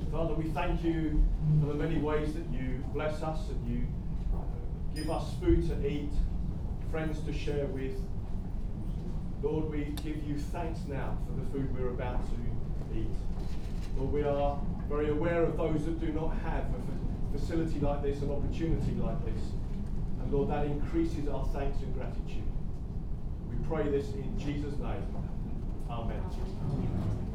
Father, we thank you for the many ways that you bless us and you give us food to eat, friends to share with. Lord, we give you thanks now for the food we're about to eat. Lord, we are very aware of those that do not have a facility like this, an opportunity like this. And Lord, that increases our thanks and gratitude. We pray this in Jesus' name. Amen.